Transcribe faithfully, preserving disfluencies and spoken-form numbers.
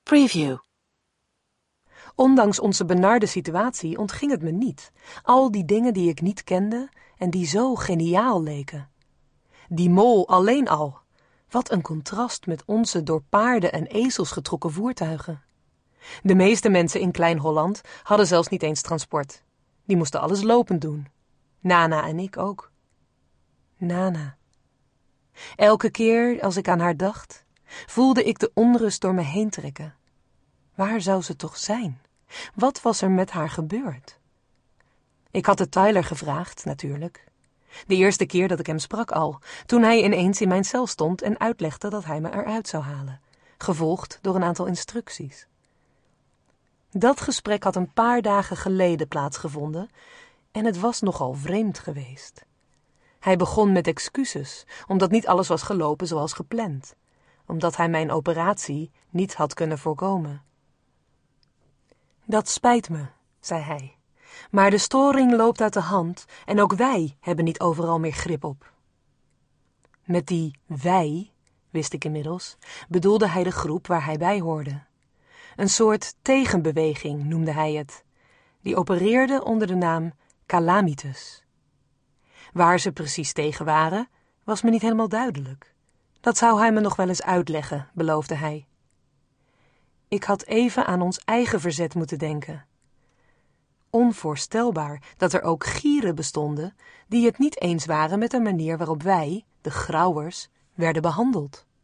Preview. Ondanks onze benarde situatie ontging het me niet. Al die dingen die ik niet kende en die zo geniaal leken. Die mol alleen al. Wat een contrast met onze door paarden en ezels getrokken voertuigen. De meeste mensen in Klein-Holland hadden zelfs niet eens transport. Die moesten alles lopend doen. Nana en ik ook. Nana. Elke keer als ik aan haar dacht, voelde ik de onrust door me heen trekken. Waar zou ze toch zijn? Wat was er met haar gebeurd? Ik had het Tyler gevraagd, natuurlijk. De eerste keer dat ik hem sprak al, toen hij ineens in mijn cel stond en uitlegde dat hij me eruit zou halen, gevolgd door een aantal instructies. Dat gesprek had een paar dagen geleden plaatsgevonden en het was nogal vreemd geweest. Hij begon met excuses, omdat niet alles was gelopen zoals gepland, omdat hij mijn operatie niet had kunnen voorkomen. Dat spijt me, zei hij, maar de storing loopt uit de hand en ook wij hebben niet overal meer grip op. Met die wij, wist ik inmiddels, bedoelde hij de groep waar hij bij hoorde. Een soort tegenbeweging noemde hij het. Die opereerde onder de naam Calamitus. Waar ze precies tegen waren, was me niet helemaal duidelijk. Dat zou hij me nog wel eens uitleggen, beloofde hij. Ik had even aan ons eigen verzet moeten denken. Onvoorstelbaar dat er ook gieren bestonden die het niet eens waren met de manier waarop wij, de grauwers, werden behandeld.